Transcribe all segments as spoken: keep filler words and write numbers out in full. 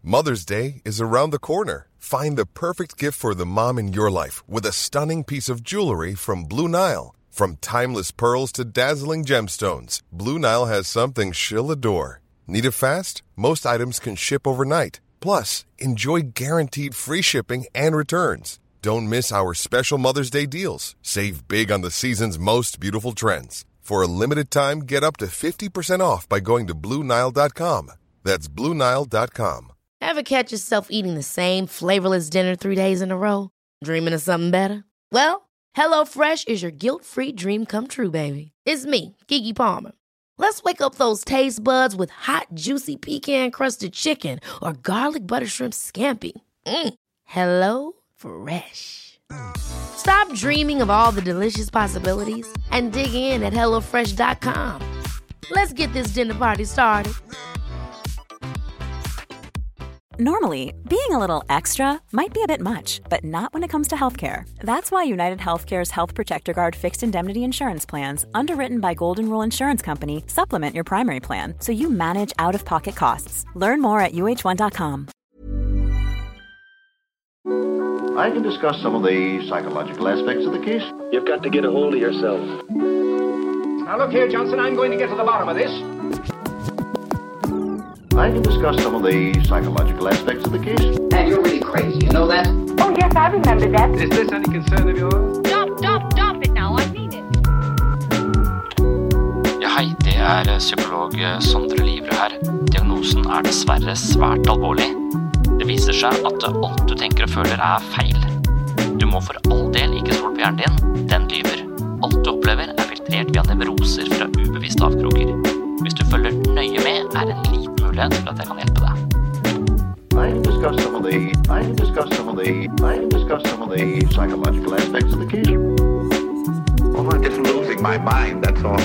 Mother's Day is around the corner. Find the perfect gift for the mom in your life with a stunning piece of jewelry from Blue Nile. From timeless pearls to dazzling gemstones, Blue Nile has something she'll adore. Need it fast? Most items can ship overnight. Plus, enjoy guaranteed free shipping and returns. Don't miss our special Mother's Day deals. Save big on the season's most beautiful trends. For a limited time, get up to fifty percent off by going to Blue Nile dot com. That's Blue Nile dot com. Ever catch yourself eating the same flavorless dinner three days in a row? Dreaming of something better? Well, HelloFresh is your guilt-free dream come true, baby. It's me, Keke Palmer. Let's wake up those taste buds with hot, juicy pecan-crusted chicken or garlic butter shrimp scampi. Mm. Hello Fresh. Stop dreaming of all the delicious possibilities and dig in at hello fresh dot com. Let's get this dinner party started. Normally, being a little extra might be a bit much, but not when it comes to healthcare. That's why United Healthcare's Health Protector Guard fixed indemnity insurance plans, underwritten by Golden Rule Insurance Company, supplement your primary plan so you manage out-of-pocket costs. Learn more at U H one dot com. I can discuss some of the psychological aspects of the case. You've got to get a hold of yourself. Now look here, Johnson, I'm going to get to the bottom of this. I can discuss some of the psychological aspects of the case. And you're really crazy, you know that? Oh, yes, I remember that. Is this any concern of yours? Stop, stop, stop it now, I mean it. Ja, hei, det er psykolog Sondre Livre her. Diagnosen er dessverre svært alvorlig. Det viser seg at alt du tenker og føler er feil. Du må for all del ikke stole på hjernen din, den lyver. Alt du opplever er filtrert via nevroser fra ubevisste avkroker. Hvis du følger nøye med, er en liten mulighet for at jeg kan hjelpe deg. I can discuss some of the I can discuss some of the I can discuss some of the psychological aspects of the case. Well, I'm just losing my mind, that's all.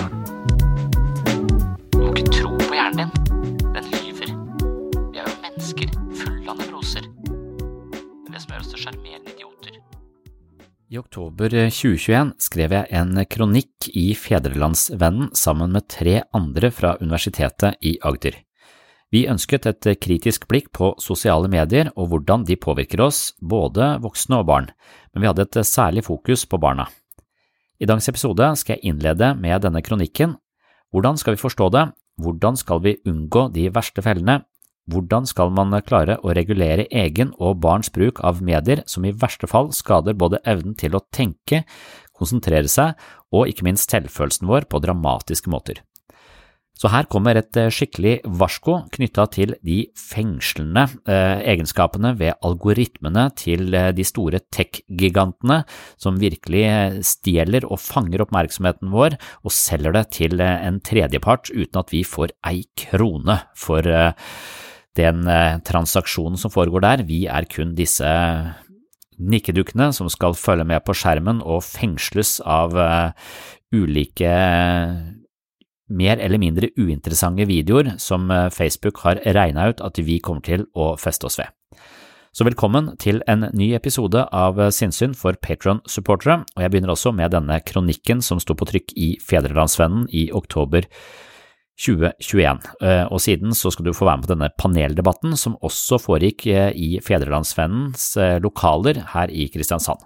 Du må ikke tro på hjernen din. Den lyver. Vi er jo mennesker fulle av nevroser. Det er det som gjør oss til sjarmerende idioter. I oktober tjue tjueen skrev jeg en kronikk i Fedrelandsvennen sammen med tre andre fra Universitetet i Agder. Vi ønsket et kritisk blikk på sosiale medier og hvordan de påvirker oss, både voksne og barn, men vi hadde et særlig fokus på barna. I dagens episode skal jeg innlede med denne kronikken. Hvordan skal vi forstå det? Hvordan skal vi unngå de verste fellene? Hvordan skal man klare å regulere egen og barns bruk av medier som i verste fall skader både evnen til å tenke, konsentrere seg og ikke minst selvfølelsen vår på dramatiske måter? Så her kommer et skikkelig varsko knyttet til de fengslende eh, egenskapene ved algoritmene til de store tech-gigantene som virkelig stjeler og fanger oppmerksomheten vår og selger det til en tredjepart uten at vi får ei krone for eh, den eh, transaksjonen som foregår der. Vi er kun disse nikkedukkene som skal følge med på skjermen og fengsles av eh, ulike mer eller mindre uinteressante videoer som Facebook har regnet ut at vi kommer til å feste oss ved. Så velkommen til en ny episode av Sinnsyn for Patreon-supportere, og jeg begynner også med denne kronikken som sto på trykk i Fedrelandsvennen i oktober tjue tjueen. Og siden så skal du få være med på denne paneldebatten som også foregikk i Fedrelandsvennens lokaler her i Kristiansand.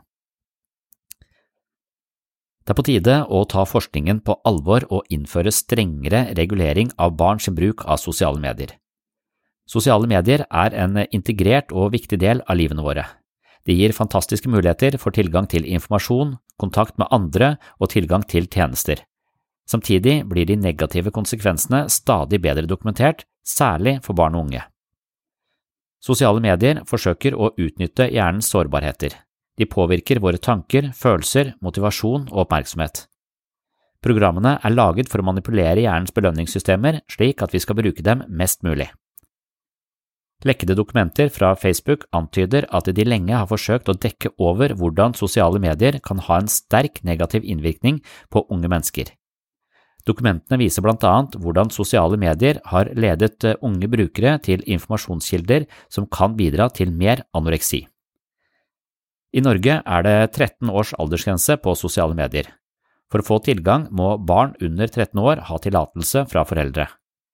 Det er på tide å ta forskningen på alvor og innføre strengere regulering av barns bruk av sosiale medier. Sosiale medier er en integrert og viktig del av livene våre. Det gir fantastiske muligheter for tilgang til informasjon, kontakt med andre og tilgang til tjenester. Samtidig blir de negative konsekvensene stadig bedre dokumentert, særlig for barn og unge. Sosiale medier forsøker å utnytte hjernens sårbarheter. De påvirker våre tanker, følelser, motivasjon og oppmerksomhet. Programmene er laget for å manipulere hjernens belønningssystemer slik at vi skal bruke dem mest mulig. Lekkede dokumenter fra Facebook antyder at de lenge har forsøkt å dekke over hvordan sosiale medier kan ha en sterk negativ innvirkning på unge mennesker. Dokumentene viser blant annet hvordan sosiale medier har ledet unge brukere til informasjonskilder som kan bidra til mer anoreksi. I Norge er det tretten års aldersgrense på sosiale medier. For å få tilgang må barn under tretten år ha tillatelse fra foreldre.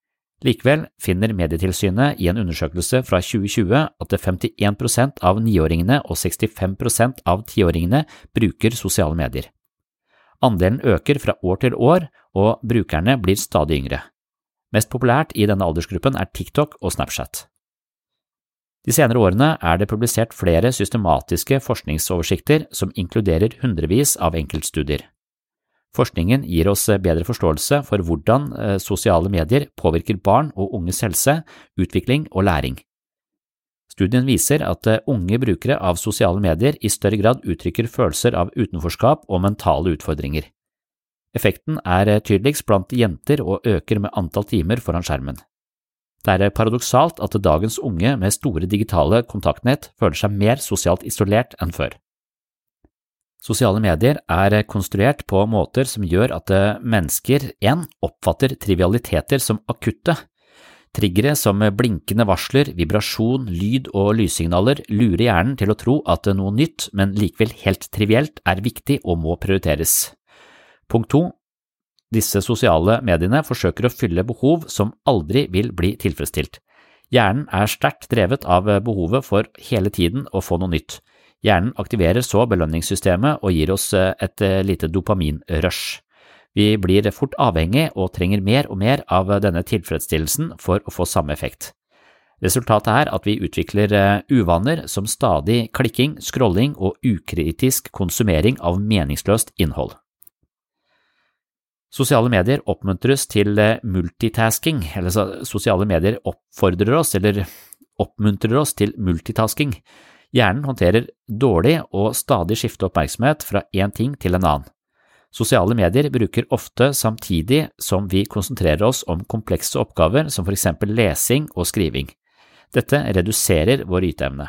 Likevel finner Medietilsynet i en undersøkelse fra tjue tjue at femtien prosent av niåringene og sekstifem prosent av tiåringene bruker sosiale medier. Andelen øker fra år til år, og brukerne blir stadig yngre. Mest populært i denne aldersgruppen er TikTok og Snapchat. De senere årene er det publisert flere systematiske forskningsoversikter som inkluderer hundrevis av enkeltstudier. Forskningen gir oss bedre forståelse for hvordan sosiale medier påvirker barn og unges helse, utvikling og læring. Studien viser at unge brukere av sosiale medier i større grad uttrykker følelser av utenforskap og mentale utfordringer. Effekten er tydeligst blant jenter og øker med antall timer foran skjermen. Det er paradoksalt at dagens unge med store digitale kontaktnett føler seg mer sosialt isolert enn før. Sosiale medier er konstruert på måter som gjør at mennesker en oppfatter trivialiteter som akutte. Triggere som blinkende varsler, vibrasjon, lyd og lyssignaler lurer hjernen til å tro at noe nytt, men likevel helt trivielt, er viktig og må prioriteres. Punkt to. Disse sosiale mediene forsøker å fylle behov som aldri vil bli tilfredsstilt. Hjernen er sterkt drevet av behovet for hele tiden å få noe nytt. Hjernen aktiverer så belønningssystemet og gir oss et lite dopaminrush. Vi blir fort avhengig og trenger mer og mer av denne tilfredsstillelsen for å få samme effekt. Resultatet er at vi utvikler uvaner som stadig klikking, scrolling og ukritisk konsumering av meningsløst innhold. Sosiale medier oppmuntres til multitasking, eller sosiale medier oppfordrer oss eller oppmuntrer oss til multitasking. Hjernen håndterer dårlig og stadig skifte oppmerksomhet fra en ting til en annen. Sosiale medier bruker ofte samtidig som vi konsentrerer oss om komplekse oppgaver som for eksempel lesing og skriving. Dette reduserer vår yteevne.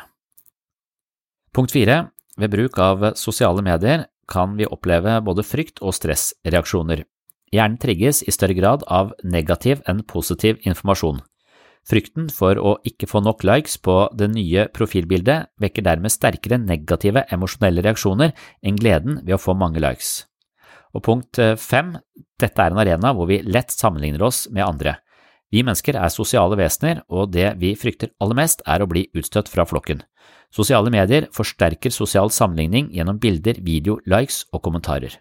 Punkt fire. Ved bruk av sosiale medier kan vi oppleve både frykt og stressreaksjoner. Hjernen trigges i større grad av negativ enn positiv informasjon. Frykten for å ikke få nok likes på det nye profilbildet vekker dermed sterkere negative emosjonelle reaksjoner enn gleden ved å få mange likes. Og punkt fem, dette er en arena hvor vi lett sammenligner oss med andre. Vi mennesker er sosiale vesener, og det vi frykter aller mest er å bli utstøtt fra flokken. Sosiale medier forsterker sosial sammenligning gjennom bilder, video, likes og kommentarer.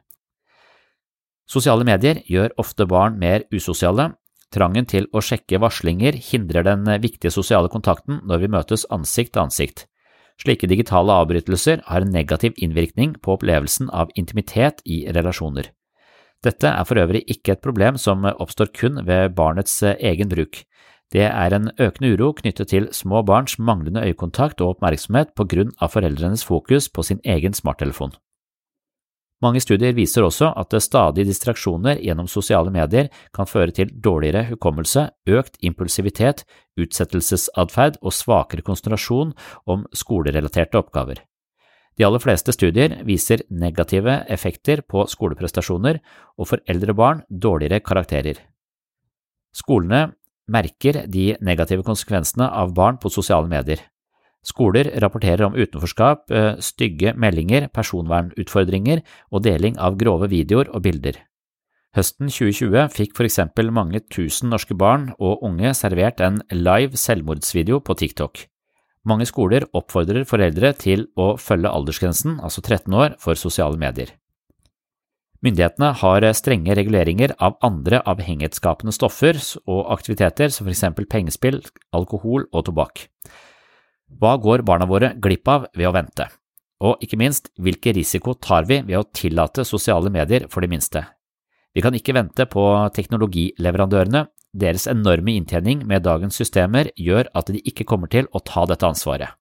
Sosiale medier gjør ofte barn mer usosiale. Trangen til å sjekke varslinger hindrer den viktige sosiale kontakten når vi møtes ansikt til ansikt. Slike digitale avbrytelser har en negativ innvirkning på opplevelsen av intimitet i relasjoner. Dette er for øvrig ikke et problem som oppstår kun ved barnets egen bruk. Det er en økende uro knyttet til små barns manglende øyekontakt og oppmerksomhet på grunn av foreldrenes fokus på sin egen smarttelefon. Mange studier viser også at stadige distraksjoner gjennom sosiale medier kan føre til dårligere hukommelse, økt impulsivitet, utsettelsesatferd og svakere konsentrasjon om skolerelaterte oppgaver. De aller fleste studier viser negative effekter på skoleprestasjoner og for eldre barn dårligere karakterer. Skolene merker de negative konsekvensene av barn på sosiale medier. Skoler rapporterer om utenforskap, stygge meldinger, personvernutfordringer og deling av grove videoer og bilder. Høsten tjue tjue fikk for eksempel mange tusen norske barn og unge servert en live selvmordsvideo på TikTok. Mange skoler oppfordrer foreldre til å følge aldersgrensen, altså tretten år, for sosiale medier. Myndighetene har strenge reguleringer av andre avhengighetsskapende stoffer og aktiviteter som for eksempel pengespill, alkohol og tobakk. Hva går barna våre glipp av ved å vente? Og ikke minst, hvilke risiko tar vi ved å tillate sosiale medier for de minste? Vi kan ikke vente på teknologileverandørene. Deres enorme inntjening med dagens systemer gjør at de ikke kommer til å ta dette ansvaret.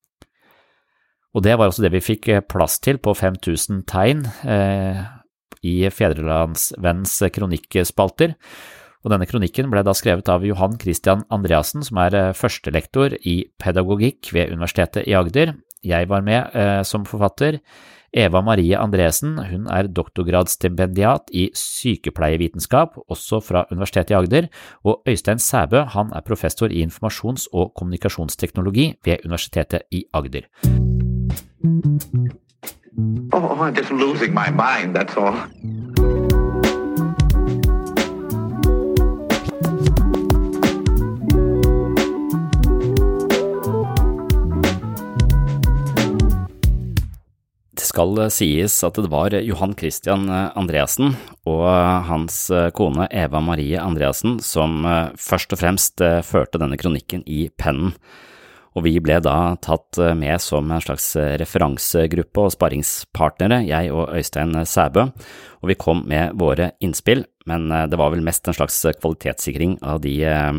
Og det var også det vi fikk plass til på fem tusen tegn eh, i Fedrelandsvennens kronikkspalter. Og denne kronikken ble da skrevet av Johan Christian Andreassen, som er førstelektor i pedagogikk ved Universitetet i Agder. Jeg var med eh, som forfatter. Eva Marie Andresen, hun er doktorgradsstipendiat i sykepleievitenskap, også fra Universitetet i Agder, og Øystein Sæbø, han er professor i informasjons- og kommunikasjonsteknologi ved Universitetet i Agder. Oh, I'm just losing my mind, that's all. skal sies at det var Johan Christian Andreassen og hans kone Eva Marie Andreassen som først og fremst førte denne kronikken i pennen. Og vi ble da tatt med som en slags referansegruppe og sparringspartnere, jeg og Øystein Sæbø, og vi kom med våre innspill, men det var vel mest en slags kvalitetssikring av de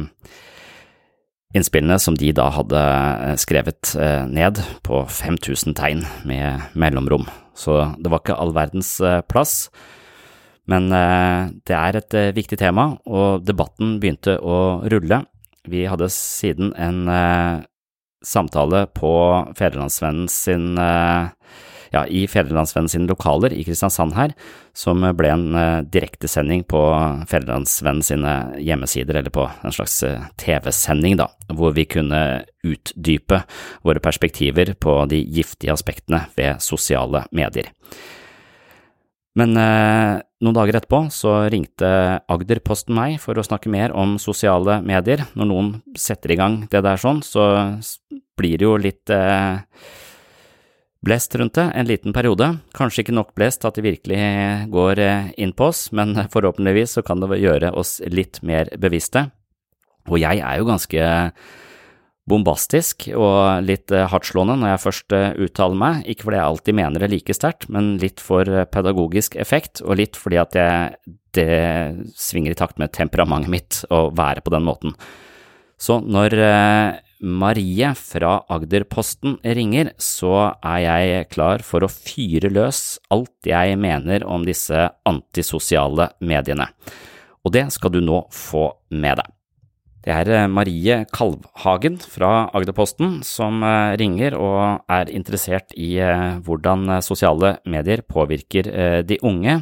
innspillene som de da hadde skrevet ned på fem tusen tegn med mellomrom. Så det var ikke all verdens plass, men det er et viktig tema, og debatten begynte å rulle. Vi hadde siden en samtale på Fedrelandsvennen sin, ja, i Fedrelandsvennen sine lokaler i Kristiansand her, som ble en direktesending på Fedrelandsvennen sine hjemmesider, eller på en slags T V-sending da, hvor vi kunne utdype våre perspektiver på de giftige aspektene ved sosiale medier. Men eh, noen dager etterpå så ringte Agderposten meg for å snakke mer om sosiale medier. Når noen setter i gang det der sånn, så blir det jo litt eh, blest rundt det en liten periode. Kanskje ikke nok blest at det virkelig går eh, inn på oss, men forhåpentligvis så kan det gjøre oss litt mer bevisste. Og jeg er jo ganske bombastisk og litt hardtslående når jeg først uttaler meg, ikke fordi jeg alltid mener det like sterkt, men litt for pedagogisk effekt, og litt fordi at jeg, det svinger i takt med temperamentet mitt å være på den måten. Så når Marie fra Agderposten ringer, så er jeg klar for å fyre løs alt jeg mener om disse antisosiale mediene. Og det skal du nå få med deg. Det er Marie Kalvhagen fra Agderposten som ringer og er interessert i hvordan sosiale medier påvirker de unge,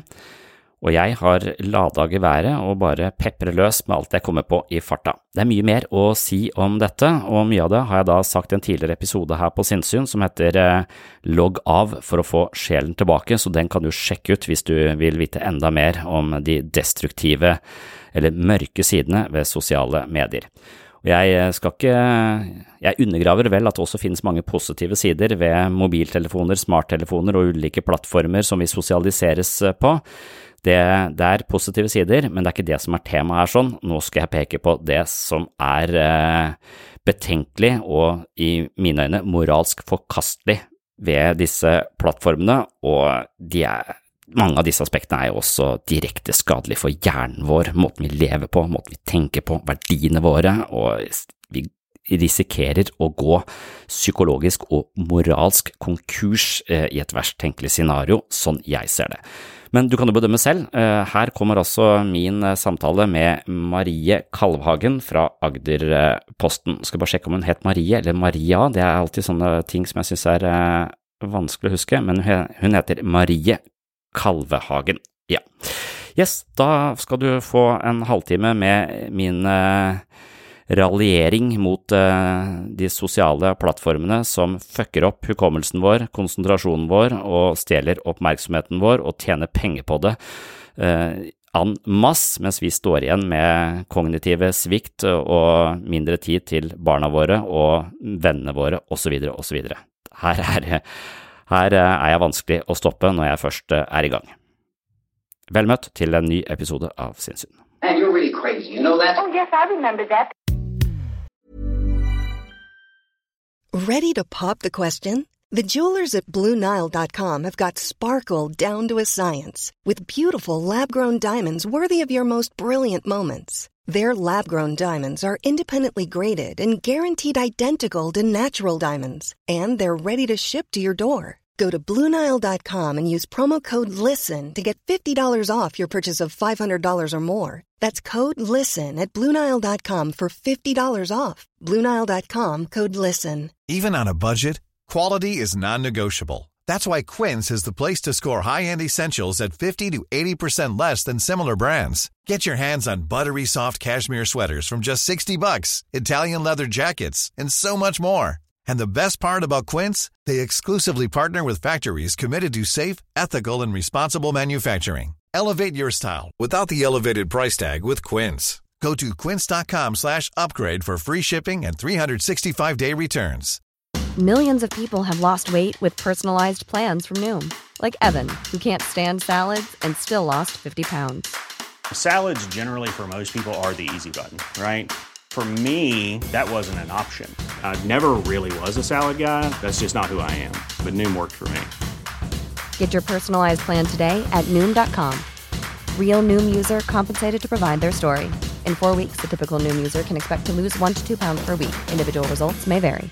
og jeg har ladet geværet og bare peprer løs med alt jeg kommer på i farta. Det er mye mer å si om dette, og mye av det har jeg da sagt i en tidligere episode her på Sinnsyn som heter Logg av for å få sjelen tilbake, så den kan du sjekke ut hvis du vil vite enda mer om de destruktive eller mørke sidene ved sosiale medier. Og jeg skal ikke, jeg undergraver vel at det også finnes mange positive sider ved mobiltelefoner, smarttelefoner og ulike plattformer som vi sosialiseres på. Det, det er positive sider, men det er ikke det som er temaet her sånn. Nå skal jeg peke på det som er eh, betenkelig og i mine øyne moralsk forkastelig ved disse plattformene, og de er mange av disse aspektene er jo også direkte skadelige for hjernen vår, måten vi lever på, måten vi tenker på, verdiene våre, og vi risikerer å gå psykologisk og moralsk konkurs i et verst tenkelig scenario, sånn jeg ser det. Men du kan jo bedømme selv. Her kommer altså min samtale med Marie Kalvhagen fra Agderposten. Jeg skal bare sjekke om hun het Marie eller Maria, det er alltid sånne ting som jeg synes er vanskelig å huske, men hun heter Marie Kalvhagen, ja. Yes, da skal du få en halvtime med min uh, raljering mot uh, de sosiale plattformene som fucker opp hukommelsen vår, konsentrasjonen vår og stjeler oppmerksomheten vår og tjener penger på det uh, en masse, mens vi står igjen med kognitive svikt og mindre tid til barna våre og vennene våre og så videre og så videre. Her er Her er jeg vanskelig å stoppe når jeg først er i gang. Vel møtt til en ny episode av Sinnsyn. And you're really crazy, you know that? Oh, yes, I remember that. Ready to pop the question? The jewelers at Blue Nile dot com have got sparkle down to a science with beautiful lab-grown diamonds worthy of your most brilliant moments. Their lab-grown diamonds are independently graded and guaranteed identical to natural diamonds, and they're ready to ship to your door. Go to Blue Nile dot com and use promo code LISTEN to get fifty dollars off your purchase of five hundred dollars or more. That's code LISTEN at Blue Nile dot com for fifty dollars off. Blue Nile dot com, code LISTEN. Even on a budget, quality is non-negotiable. That's why Quince is the place to score high-end essentials at fifty to eighty percent less than similar brands. Get your hands on buttery soft cashmere sweaters from just sixty bucks, Italian leather jackets, and so much more. And the best part about Quince, they exclusively partner with factories committed to safe, ethical, and responsible manufacturing. Elevate your style without the elevated price tag with Quince. Go to quince dot com slash upgrade for free shipping and three sixty-five day returns. Millions of people have lost weight with personalized plans from Noom. Like Evan, who can't stand salads and still lost fifty pounds. Salads generally for most people are the easy button, right? For me, that wasn't an option. I never really was a salad guy. That's just not who I am. But Noom worked for me. Get your personalized plan today at Noom dot com. Real Noom user compensated to provide their story. In four weeks, the typical Noom user can expect to lose one to two pounds per week. Individual results may vary.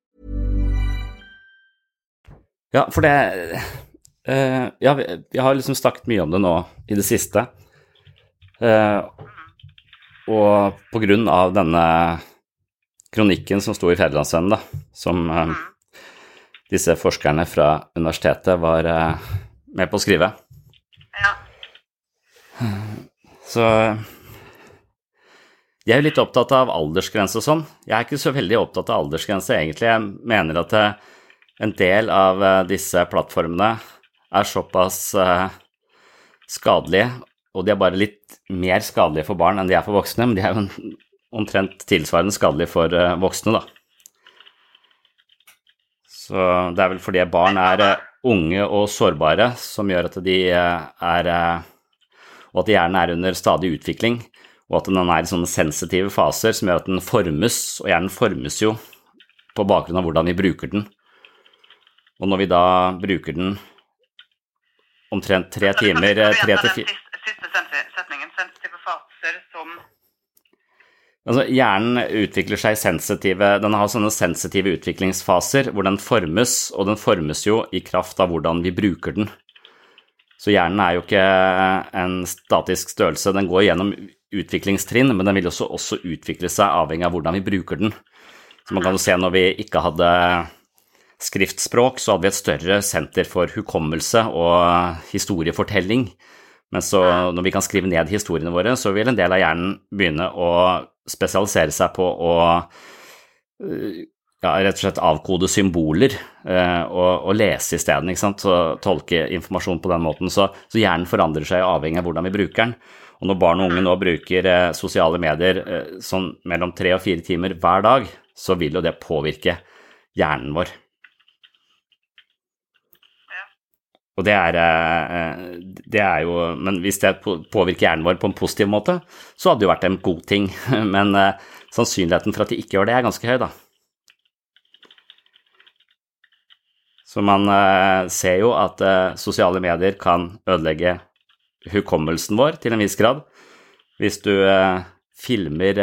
Ja, for det uh, ja, vi, vi har liksom snakket mye om det nå i det siste. Uh, og på grunn av denne kronikken som sto i Fædrelandsvennen, da, som uh, disse forskerne fra universitetet var uh, med på å skrive. Ja. Så jeg er jo litt opptatt av aldersgrense og sånn. Jeg er ikke så veldig opptatt av aldersgrense egentlig. Jeg mener at det en del av uh, disse plattformene er såpass uh, skadelige, og de er bare litt mer skadelige for barn enn de er for voksne, men de er jo en, omtrent tilsvarende skadelige for uh, voksne, da. Så det er vel fordi barn er uh, unge og sårbare, som gjør at de uh, er, uh, og at hjernen er under stadig utvikling, og at den er i sånne sensitive faser som gjør at den formes, og hjernen formes jo på bakgrunn av hvordan vi bruker den. Og når vi da bruker den omtrent tre timer, tre til fire... Siste setningen, sensitive faser som... Altså, hjernen utvikler seg sensitive, den har sånne sensitive utviklingsfaser hvor den formes, og den formes jo i kraft av hvordan vi bruker den. Så hjernen er jo ikke en statisk størrelse, den går gjennom utviklingstrinn, men den vil også, også utvikle seg avhengig av hvordan vi bruker den. Så man kan jo se når vi ikke hadde skriftspråk, så hadde vi et større senter for hukommelse og historiefortelling. Men så når vi kan skrive ned historiene våre, så vil en del av hjernen begynne å spesialisere seg på å ja, rett og slett avkode symboler eh, og, og lese i stedet, ikke sant? Så tolke informasjon på den måten. Så, så hjernen forandrer seg avhengig av hvordan vi bruker den. Og når barn og unge nå bruker eh, sosiale medier eh, sånn mellom tre og fire timer hver dag, så vil jo det påvirke hjernen vår. Og det er, det er jo, men hvis det påvirker hjernen vår på en positiv måte, så hadde det jo vært en god ting, men sannsynligheten for at de ikke gjør det er ganske høy da. Så man ser jo at sosiale medier kan ødelegge hukommelsen vår til en viss grad. Hvis du filmer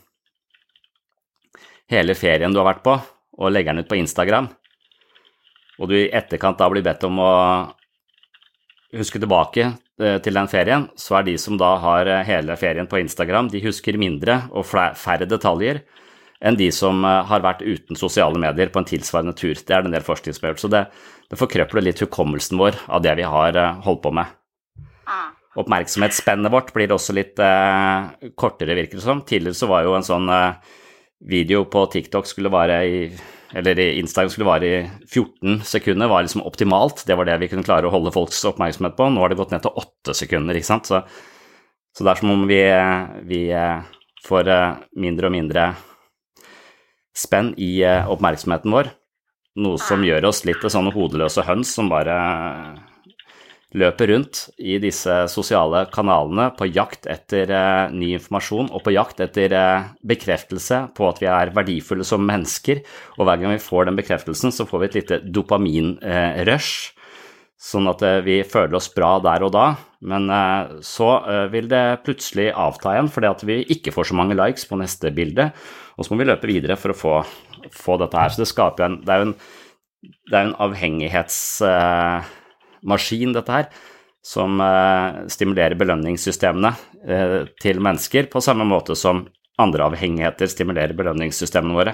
hele ferien du har vært på, og legger den ut på Instagram, og du i etterkant da blir bedt om å huske tilbake til den ferien, så er de som da har hele ferien på Instagram, de husker mindre og færre detaljer enn de som har vært uten sosiale medier på en tilsvarende tur. Det er den del forskning som har gjort, så det, det forkrøpler litt hukommelsen vår av det vi har holdt på med. Oppmerksomhetsspennet vårt blir også litt eh, kortere, virker det som. Tidligere så var jo en sånn eh, video på TikTok skulle vare i eller i Instagram skulle vare i fjorten sekunder, var liksom optimalt. Det var det vi kunne klare å holde folks oppmerksomhet på. Nå har det gått ned til åtte sekunder, ikke sant? Så, så det er som om vi, vi får mindre og mindre spenn i oppmerksomheten vår. Noe som gjør oss litt sånne hodeløse høns som bare løper rundt i disse sosiale kanalene på jakt etter uh, ny informasjon og på jakt etter uh, bekreftelse på at vi er verdifulle som mennesker, og hver gang vi får den bekreftelsen så får vi et lite dopamin-rush, uh, sånn at uh, vi føler oss bra der og da, men uh, så uh, vil det plutselig avta igjen fordi at vi ikke får så mange likes på neste bilde, og så må vi løpe videre for å få, få dette her, så det skaper jo en, det er jo en, det er en avhengighets... Uh, maskin dette her, som uh, stimulerer belønningssystemene uh, til mennesker på samme måte som andre avhengigheter stimulerer belønningssystemene våre.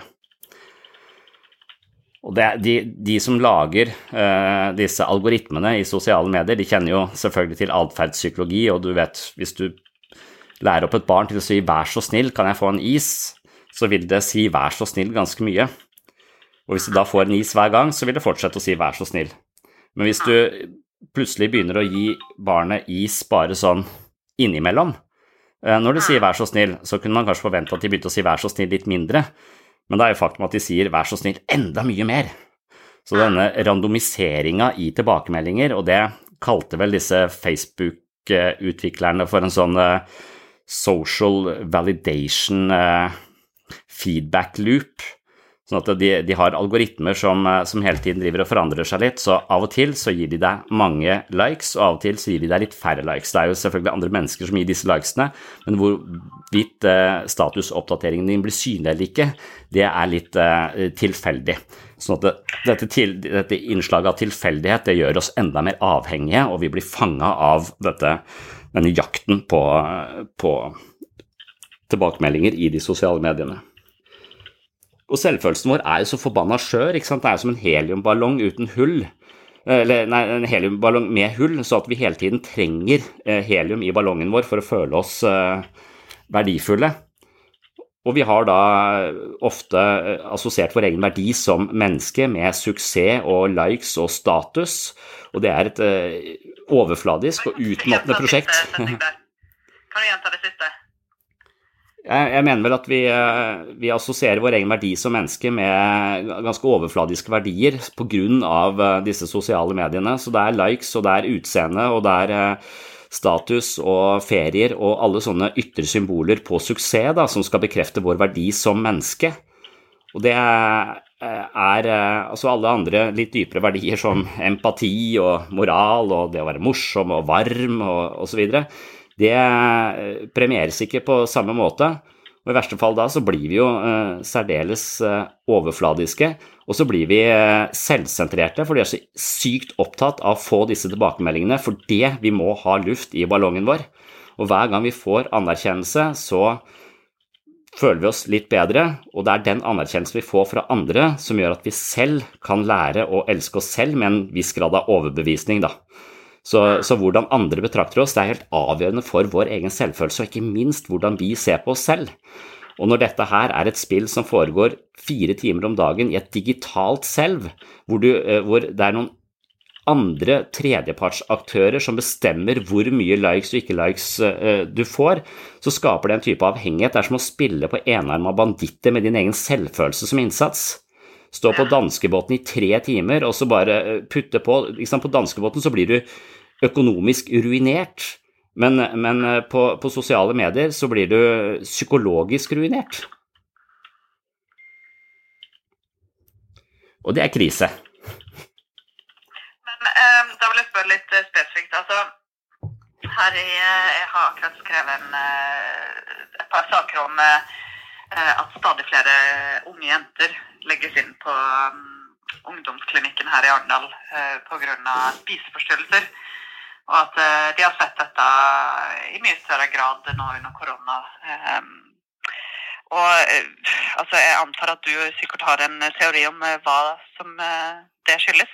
Og det, de, de som lager uh, disse algoritmene i sosiale medier, de kjenner jo selvfølgelig til atferdspsykologi, og du vet, hvis du lærer opp et barn til å si vær så snill, kan jeg få en is, så vil det si vær så snill ganske mye. Og hvis du da får en is hver gang, så vil det fortsette å si vær så snill. Men hvis du plutselig begynner å gi barnet is bare sånn innimellom, når du sier vær så snill, så kunne man kanskje forvente at de begynte å si vær så snill litt mindre, Men det er jo faktum at de sier, vær så snill, enda mye mer. Så denne randomiseringen i tilbakemeldinger, og det kalte vel disse Facebook-utviklerne for en sånn social validation feedback loop, sånn at de, de har algoritmer som, som hele tiden driver og forandrer seg litt, så av og til så gir de deg mange likes, og av og til så gir de deg litt færre likes. Det er jo selvfølgelig andre mennesker som gir disse likesene, men hvorvidt eh, statusoppdateringen din blir synlig eller ikke, det er litt eh, tilfeldig. Sånn at det, dette, til, dette innslaget av tilfeldighet, det gjør oss enda mer avhengige, og vi blir fanget av dette, denne jakten på, på tilbakemeldinger i de sosiale mediene. Og selvfølelsen vår er jo så forbannet skjør, ikke sant? Det er jo som en heliumballong uten hull, eller nei, en heliumballong med hull, så at vi hele tiden trenger helium i ballongen vår for å føle oss verdifulle. Og vi har da ofte assosiert vår egen verdi som menneske med suksess og likes og status, og det er et overfladisk og utmattende prosjekt. Kan du gjenta det siste? Jeg mener vel at vi, vi assosierer vår egen verdi som menneske med ganske overfladiske verdier på grunn av disse sosiale mediene. Så det er likes, og det er utseende, og det er status og ferier og alle sånne ytre symboler på suksess da, som skal bekrefte vår verdi som menneske. Og det er altså alle andre litt dypere verdier som empati og moral og det å være morsom og varm og, og så videre. Det premieres ikke på samme måte, og i verste fall da så blir vi jo eh, særdeles eh, overfladiske, og så blir vi eh, selvsentrerte, for vi er så sykt opptatt av å få disse tilbakemeldingene, for det vi må ha luft i ballongen vår. Og hver gang vi får anerkjennelse, så føler vi oss litt bedre, og det er den anerkjennelse vi får fra andre som gjør at vi selv kan lære å elske oss selv med en viss grad av overbevisning da. Så, så hvordan andre betrakter oss, det er helt avgjørende for vår egen selvfølelse, og ikke minst hvordan vi ser på oss selv. Og når dette her er et spill som foregår fire timer om dagen i et digitalt selv, hvor, du, hvor det er noen andre tredjepartsaktører som bestemmer hvor mye likes og ikke likes du får, så skaper det en type avhengighet. Det er som å spille på enarmet banditter med din egen selvfølelse som innsats. Stå på danskebåten i tre timer, og så bare putte på. Liksom på danskebåten så blir du økonomisk ruinert, men, men på, på sosiale medier så blir du psykologisk ruinert. Og det er krise. Men eh, da vil jeg spørre litt spesifikt, altså her i, jeg har akkurat skrevet en, et par saker om eh, at stadig flere unge jenter legges inn på um, ungdomsklinikken her i Arendal uh, på grunn av spiseforstyrrelser, og at uh, de har sett dette i mye større grad nå under korona. Um, og uh, altså, jeg antar at du sikkert har en teori om uh, hva som uh, det skyldes.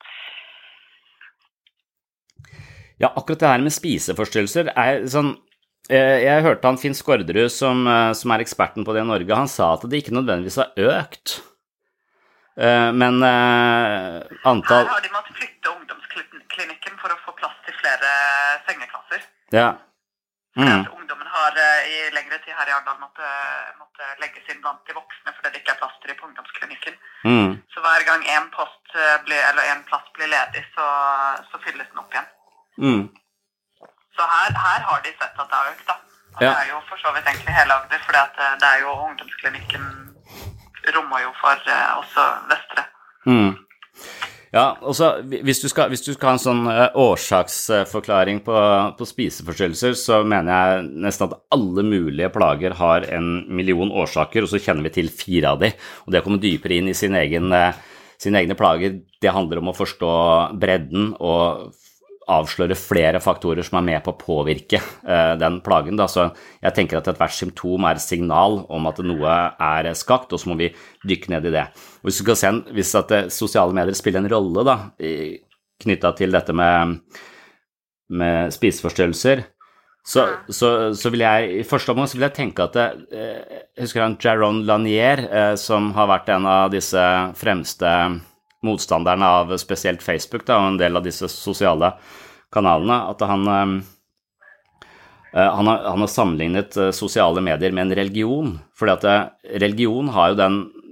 Ja, akkurat det her med spiseforstyrrelser er sånn. Jeg hørte han Finn Skårderud, som, som er eksperten på det i Norge, han sa at det ikke nødvendigvis har økt. Men uh, antall... Her har de måttet flytte ungdomsklinikken for å få plass til flere sengeklasser. Ja. Mm. Ungdommen har uh, i lengre tid her i Arendal måtte, måtte legges inn blant de voksne fordi det ikke er plass til på ungdomsklinikken. Mm. Så hver gang en, post blir, eller en plass blir ledig, så, så fylles den opp igjen. Mm. Så her, her har de sett at det har økt da. Og ja. Det er jo for så vidt egentlig hele Agder, for det er jo ungdomsklinikken rommer jo for uh, også Vestre. Mm. Ja, og så hvis du skal, hvis du skal ha en sånn uh, årsaksforklaring på, på spiseforstyrrelser, så mener jeg nesten at alle mulige plager har en million årsaker, og så kjenner vi til fire av de, og det å komme dypere inn i sin egen, uh, sine egne plager, det handler om å forstå bredden og avsløre flere faktorer som er med på å påvirke uh, den plagen. Da. Så jeg tenker at et hvert symptom er et signal om at noe er skakt, og så må vi dykke ned i det. Og hvis du skal se, hvis at det, sosiale medier spiller en rolle da, knyttet til dette med, med spiseforstyrrelser, så, så, så vil jeg, i første omgang så vil jeg tenke at det, uh, jeg husker han Jaron Lanier, uh, som har vært en av disse fremste motstanderne av spesielt Facebook da, og en del av disse sosiale kanalene, at han, uh, han, har, han har sammenlignet uh, sosiale medier med en religion, fordi at uh, religion har jo den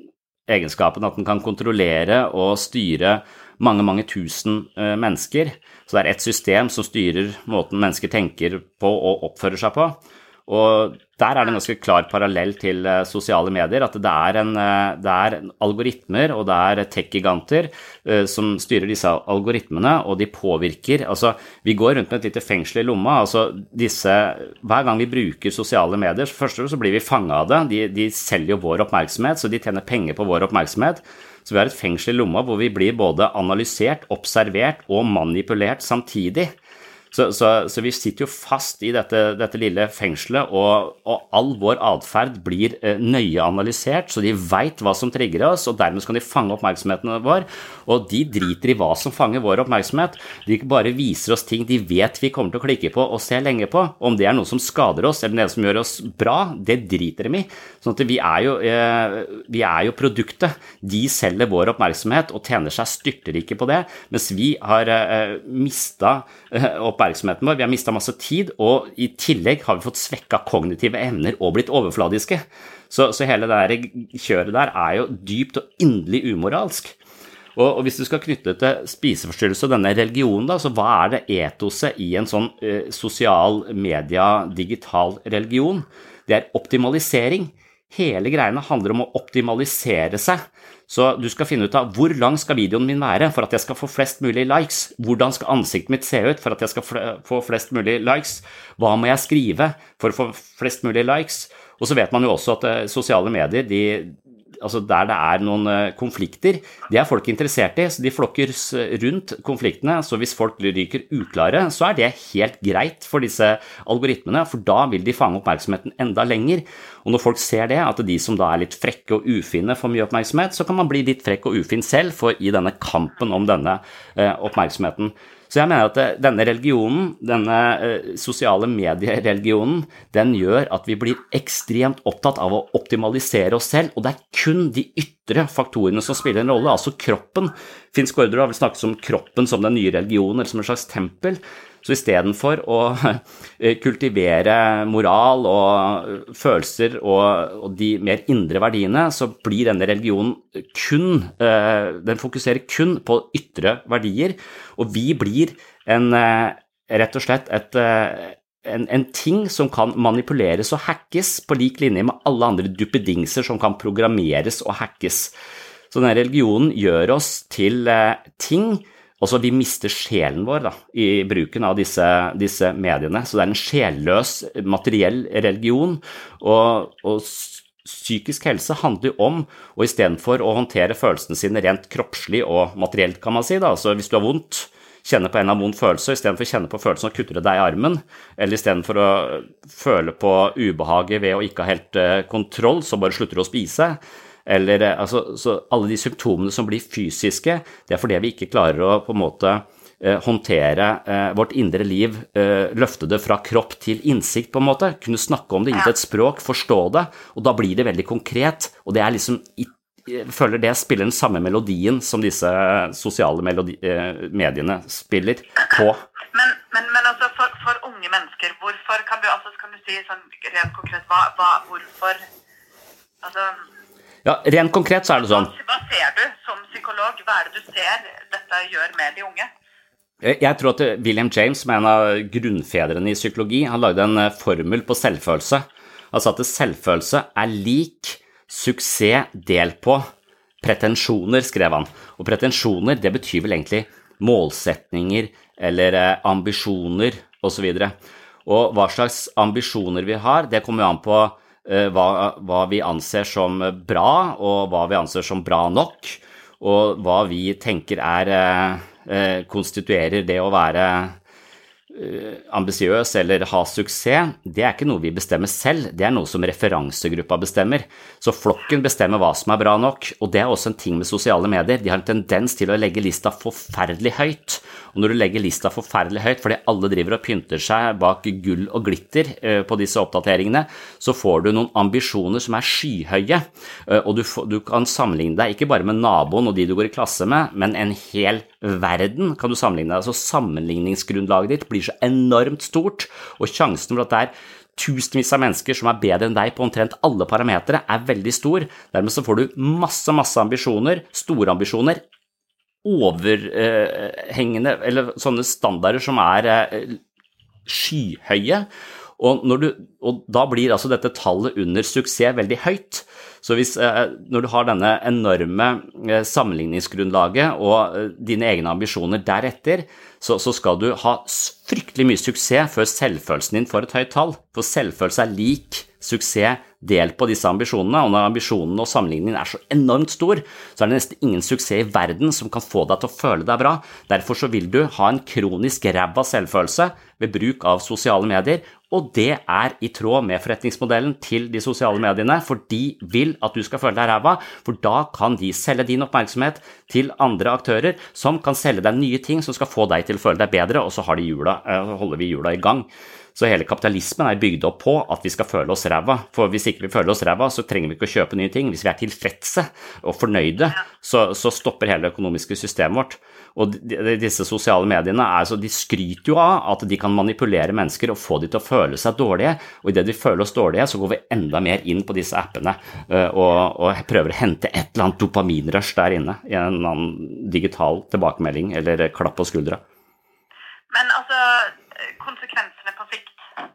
egenskapen at den kan kontrollere og styre mange, mange tusen uh, mennesker. Så det er et system som styrer måten mennesker tenker på og oppfører seg på. Og der er det en ganske klar parallell til uh, sosiale medier, at det er, en, uh, det er algoritmer og det er tech-giganter uh, som styrer disse algoritmene, og de påvirker, altså vi går rundt med et lite fengsel i lomma, altså disse, hver gang vi bruker sosiale medier, så først så blir vi fanget av det, de, de selger jo vår oppmerksomhet, så de tjener penger på vår oppmerksomhet, så vi har et fengsel i lomma hvor vi blir både analysert, observert og manipulert samtidig. Så, så, så vi sitter jo fast i dette, dette lille fengselet, og, og all vår adferd blir eh, nøye analysert, så de vet hva som trigger oss, og dermed kan de fange oppmerksomheten vår, og de driter i hva som fanger vår oppmerksomhet. De bare viser oss ting de vet vi kommer til å klikke på og se lenge på. Om det er noe som skader oss, eller noe som gjør oss bra, det driter de i. Sånn at vi er jo, eh, vi er jo produktet. De selger vår oppmerksomhet og tjener seg styrterike på det, mens vi har eh, mistet eh, oppmerksomheten vår, vi har mistet masse tid, og i tillegg har vi fått svekket kognitive evner og blitt overfladiske. Så, så hele det der kjøret der er jo dypt og inderlig umoralsk. Og, og hvis du skal knytte det til spiseforstyrrelse og denne religionen da, så hva er det etoset i en sånn eh, sosial media, digital religion? Det er optimalisering. Hele greiene handler om å optimalisere seg. Så du skal finne ut av hvor lang skal videoen min være for at jeg skal få flest mulig likes? Hvordan skal ansiktet mitt se ut for at jeg skal få flest mulig likes? Hva må jeg skrive for å få flest mulig likes? Og så vet man jo også at uh, sosiale medier, de, altså der det er noen uh, konflikter, det er folk interessert i, så de flokker rundt konfliktene. Så hvis folk ryker uklare, så er det helt greit for disse algoritmene, for da vil de fange oppmerksomheten enda lenger. Og når folk ser det, at de som da er litt frekke og ufine får mye oppmerksomhet, så kan man bli litt frekk og ufin selv for i denne kampen om denne uh, oppmerksomheten. Så jeg mener at denne religionen, denne uh, sosiale mediereligionen, den gjør at vi blir ekstremt opptatt av å optimalisere oss selv, og det er kun de ytre faktorene som spiller en rolle, altså kroppen. Finn Skårderud har vel snakket om kroppen som den nye religionen, eller som en slags tempel. Så i stedet for å kultivere moral og følelser og, og de mer indre verdiene, så blir denne religionen kun, den fokuserer kun på ytre verdier, og vi blir en, rett og slett et, en, en ting som kan manipuleres og hackes på lik linje med alle andre duppedingser som kan programmeres og hackes. Så denne religionen gjør oss til ting. Også vi mister sjelen vår da, i bruken av disse, disse mediene, så det er en sjelløs materiell religion, og, og psykisk helse handler jo om, og i stedet for å håndtere følelsene sine rent kroppslig og materielt kan man si da, så hvis du har vondt, kjenne på en av vond følelse, i stedet for å kjenne på følelsen og kutte deg i armen, eller i stedet for å føle på ubehaget ved å ikke ha helt kontroll, så bare slutter du å spise, eller altså, så alle de symptomene som blir fysiske, det er fordi vi ikke klarer å på en måte eh, håndtere eh, vårt indre liv, eh, løfte det fra kropp til innsikt på en måte, kunne snakke om det, gitt et språk, forstå det, og da blir det veldig konkret, og det er liksom, jeg føler det spiller den samme melodien som disse sosiale melodi, eh, mediene spiller på. Men, men, men altså for, for unge mennesker, hvorfor kan du, altså kan du si sånn rent konkret, hva, hva, hvorfor, altså... Ja, rent konkret så er det sånn. Hva ser du som psykolog? Hva er det du ser dette gjør med de unge? Jeg tror at William James, som er en av grunnfedrene i psykologi, han lagde en formel på selvfølelse. Han sa at selvfølelse er lik suksess delt på pretensjoner, skrev han. Og pretensjoner, det betyr vel egentlig målsetninger eller ambisjoner og så videre. Og hva slags ambisjoner vi har, det kommer jo an på Hva, hva vi anser som bra, og hva vi anser som bra nok, og hva vi tenker er, eh, konstituerer det å være eh, ambisiøs eller ha suksess. Det er ikke noe vi bestemmer selv, det er noe som referansegruppa bestemmer. Så flokken bestemmer hva som er bra nok, og det er også en ting med sosiale medier. De har en tendens til å legge lista forferdelig høyt, Og når du legger lista forferdelig høyt, fordi alle driver og pynter seg bak gull og glitter på disse oppdateringene, så får du noen ambisjoner som er skyhøye, og du, får, du kan sammenligne deg ikke bare med naboen og de du går i klasse med, men en hel verden kan du sammenligne deg. Så sammenligningsgrunnlaget ditt blir så enormt stort, og sjansen for at det er tusenvis av mennesker som er bedre enn deg på omtrent alle parametere er veldig stor. Dermed så får du masse, masse ambisjoner, store ambisjoner, overhengende, eller sånne standarder som er skyhøye, og, når du, og da blir altså dette tallet under suksess veldig høyt. Så hvis, når du har denne enorme sammenligningsgrunnlaget og dine egne ambisjoner deretter, så, så skal du ha fryktelig mye suksess før selvfølelsen din får et høyt tall. For selvfølelse er lik suksess delt på disse ambisjonene, og når ambisjonene og sammenligningen er så enormt stor, så er det nesten ingen suksess i verden som kan få deg til å føle deg bra. Derfor så vil du ha en kronisk ræva selvfølelse ved bruk av sosiale medier, og det er i tråd med forretningsmodellen til de sosiale mediene, for de vil at du skal føle deg ræva, for da kan de selge din oppmerksomhet til andre aktører som kan selge deg nye ting som skal få deg til å føle deg bedre, og så har de hjula, holder vi hjula i gang. Så hele kapitalismen er bygd opp på at vi skal føle oss ræva, for hvis ikke vi føler oss ræva, så trenger vi ikke å kjøpe nye ting. Hvis vi er tilfredse og fornøyde, så, så stopper hele det økonomiske systemet vårt. Og disse sosiale mediene, er, så de skryter jo av at de kan manipulere mennesker og få de til å føle seg dårlige, og i det de føler oss dårlige, så går vi enda mer inn på disse appene og, og prøver å hente et eller annet dopaminrush der inne, i en annen digital tilbakemelding eller klapp på skuldra. Men altså, konsekvensene på sikt?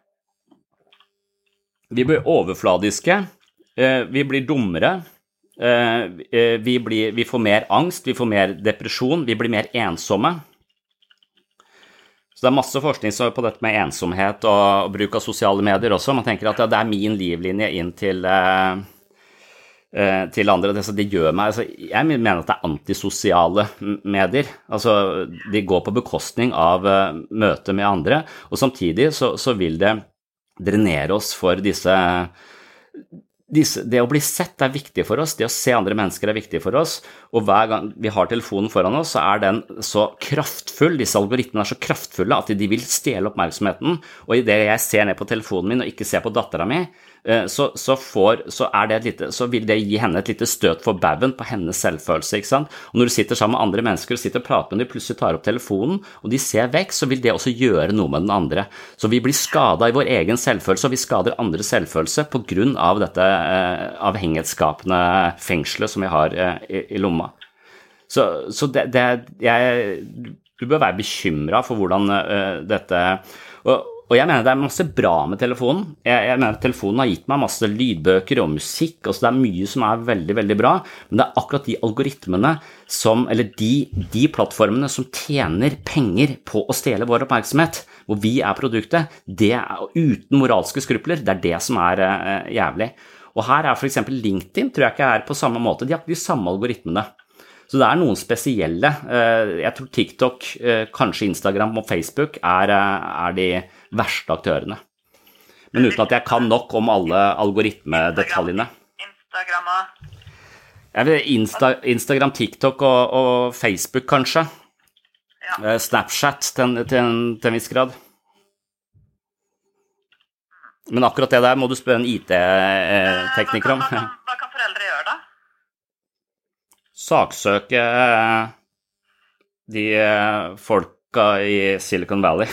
Vi blir overfladiske, vi blir dummere, vi, blir, vi får mer angst, vi får mer depresjon, vi blir mer ensomme. Så det er masse forskning på dette med ensomhet og bruk av sosiale medier også. Man tenker at det er min livlinje inn til, til andre. Det, det gjør meg, altså, jeg mener at det er antisosiale medier. Altså, de går på bekostning av møte med andre, og samtidig så, så vil det drenere oss for disse, disse det å bli sett er viktig for oss, det å se andre mennesker er viktig for oss, og hver gang vi har telefonen foran oss, så er den så kraftfull, disse algoritmene er så kraftfulle at de vil stjele oppmerksomheten, og i det jeg ser ned på telefonen min og ikke ser på datteren min, så, så, får, så, er det et lite, så vil det gi henne et lite støt for baugen på hennes selvfølelse, ikke sant? Og når du sitter sammen med andre mennesker og sitter og prater med dem, plutselig tar opp telefonen, og de ser vekk, så vil det også gjøre noe med den andre. Så vi blir skadet i vår egen selvfølelse, og vi skader andres selvfølelse på grunn av dette eh, avhengighetsskapende fengselet som vi har eh, i, i lomma. Så, så det, det, jeg, du bør være bekymret for hvordan eh, dette... Og, Og jeg mener det er masse bra med telefonen. Jeg, jeg mener telefonen har gitt meg masse lydbøker og musikk, og så det er mye som er veldig, veldig bra, men det er akkurat de algoritmene som, eller de, de plattformene som tjener penger på å stjele vår oppmerksomhet, hvor vi er produktet, det er uten moralske skrupler, det er det som er uh, jævlig. Og her er for eksempel LinkedIn, tror jeg ikke er på samme måte, de har ikke de samme algoritmene. Så det er noen spesielle, jeg tror TikTok, kanskje Instagram og Facebook er, er de verste aktørene. Men uten at jeg kan nok om alle algoritmedetaljene. Instagram og... Jeg vet, Insta, Instagram, TikTok og, og Facebook kanskje. Ja. Snapchat til, til, en, til en viss grad. Men akkurat det der må du spørre en I T-tekniker om. Hva kan, hva kan foreldre gjøre da? Saksøke de folka i Silicon Valley.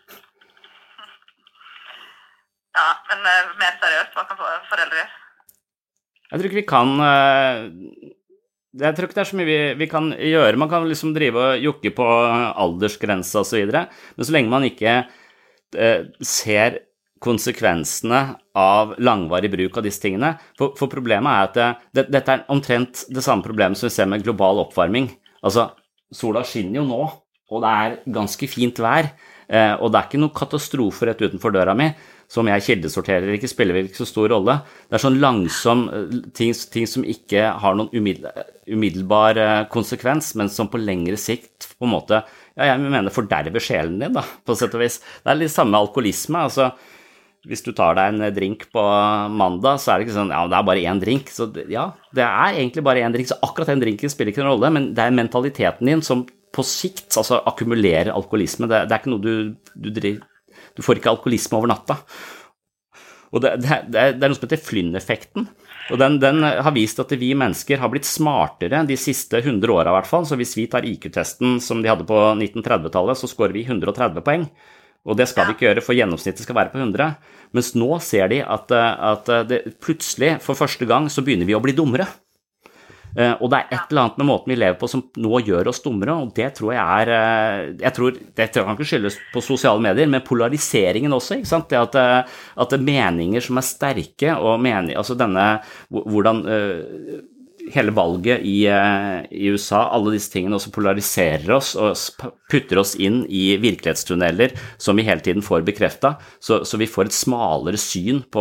Ja, men uh, mer seriøst, hva kan foreldre gjøre? Jeg tror ikke vi kan... Uh, jeg tror ikke det er så mye vi, vi kan gjøre. Man kan liksom drive og jukke på aldersgrenser og så videre, men så lenge man ikke uh, ser konsekvensene av langvarig bruk av disse tingene. For, for problemet er at det, det, dette er omtrent det samme problemet som vi ser med global oppvarming. Altså, sola skinner jo nå, og det er ganske fint vær, eh, og det er ikke noen katastrofe rett utenfor døra mi, som jeg kildesorterer ikke, spiller ikke så stor rolle. Det er sånn langsom ting, ting som ikke har noen umiddel, umiddelbar konsekvens, men som på lengre sikt på en måte, ja, jeg mener forderver sjelen din da, på sett og vis. Det er litt samme alkoholisme, altså, hvis du tar deg en drink på mandag, så er det ikke sånn, ja, det er bare en drink. Så ja, det er egentlig bare en drink, så akkurat den drinken spiller ikke noen rolle, men det er mentaliteten din som på sikt, altså akkumulerer alkoholisme. Det, det er ikke noe du, du driver, du får ikke alkoholisme over natta. Og det, det, det er noe som heter Flynn-effekten, og den, den har vist at vi mennesker har blitt smartere de siste hundre årene i hvert fall, så hvis vi tar I Q-testen som de hadde på nitten tretti-tallet, så scorer vi hundre og tretti poeng, og det skal vi ikke gjøre, for gjennomsnittet skal være på hundre, mens nå ser de at, at det, plutselig, for første gang, så begynner vi å bli dummere. Og det er et eller annet med måten vi lever på som nå gjør oss dummere, og det tror jeg er, jeg tror, det kan ikke skyldes på sosiale medier, men polariseringen også, ikke sant? Det at, at det er meninger som er sterke, og mening, altså denne, hvordan uh, hele valget i, uh, i U S A, alle disse tingene også polariserer oss, og putter oss inn i virkelighetstunneler som vi hele tiden får bekreftet, så, så vi får et smalere syn på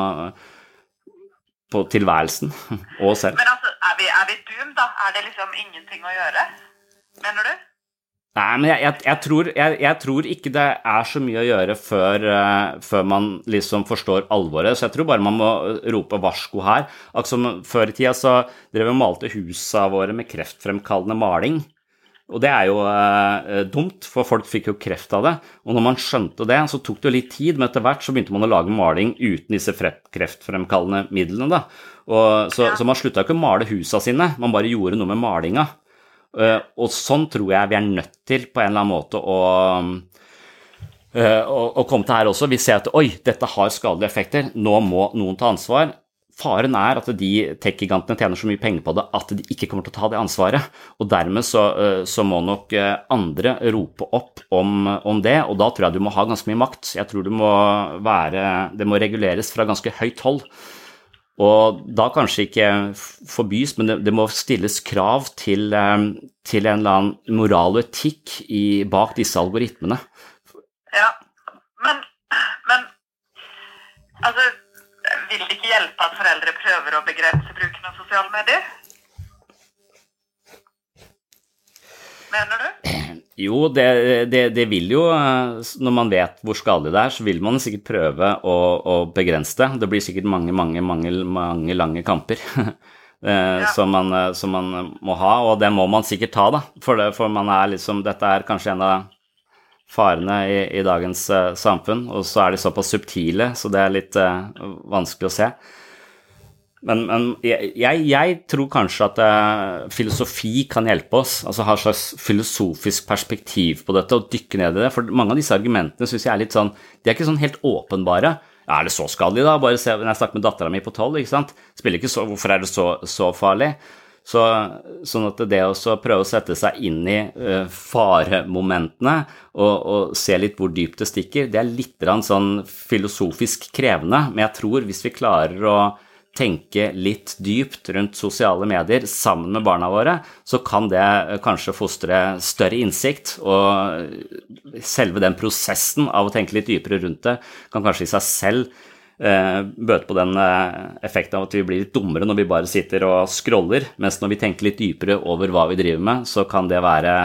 på tilværelsen og selv. Men altså, er vi, er vi doomed da? Er det liksom ingenting å gjøre, mener du? Nei, men jeg, jeg, jeg, tror, jeg, jeg tror ikke det er så mye å gjøre før, uh, før man liksom forstår alvoret, så jeg tror bare man må rope varsko her. Altså, før i tida så drev vi og malte husa våre med kreftfremkallende maling, og det er jo uh, dumt, for folk fikk jo kreft av det, og når man skjønte det, så tok det jo litt tid, men etter hvert så begynte man å lage maling uten disse kreftfremkallende midlene da, og, så, ja. Så man sluttet ikke å male husa sine, man bare gjorde noe med malinga, uh, og sånn tror jeg vi er nødt til på en eller annen måte å, uh, å, å komme til her også. Vi ser at, oi, dette har skadelige effekter, nå må noen ta ansvar. Faren er at de tech-gigantene tjener så mye penger på det at de ikke kommer til å ta det ansvaret, og dermed så, så må nok andre rope opp om, om det, og da tror jeg du må ha ganske mye makt. Jeg tror du må være, det må reguleres fra ganske høyt hold, og da kanskje ikke forbys, men det, det må stilles krav til, til en eller annen moral og etikk i, bak disse algoritmene. Ja, men, men altså vil det ikke hjelpe at foreldre prøver å begrense bruken av sosiale medier? Mener du? Jo, det, det, det vil jo, når man vet hvor skadelig det er, så vil man sikkert prøve å, å begrense det. Det blir sikkert mange, mange, mange, mange lange kamper ja. som, man, som man må ha, og det må man sikkert ta da, for, det, for man er liksom, dette er kanskje en av farene i, i dagens uh, samfunn, og så er de såpass subtile, så det er litt uh, vanskelig å se. Men, men jeg, jeg, jeg tror kanskje at uh, filosofi kan hjelpe oss, altså ha et slags filosofisk perspektiv på dette, og dykke ned i det, for mange av disse argumentene synes jeg er litt sånn, de er ikke sånn helt åpenbare. Ja, er det så skadelig da? Bare se, når jeg snakker med datteren min på tolv, ikke sant? Spiller ikke så, hvorfor er det så, så farlig? Så, sånn at det å prøve å sette seg inn i uh, faremomentene og, og se litt hvor dypt det stikker, det er litt sånn filosofisk krevende, men jeg tror hvis vi klarer å tenke litt dypt rundt sosiale medier sammen med barna våre, så kan det kanskje fostre større innsikt, og selve den prosessen av å tenke litt dypere rundt det kan kanskje i seg selv bøte på den effekten av at vi blir litt dummere når vi bare sitter og scroller, mens når vi tenker litt dypere over hva vi driver med, så kan det være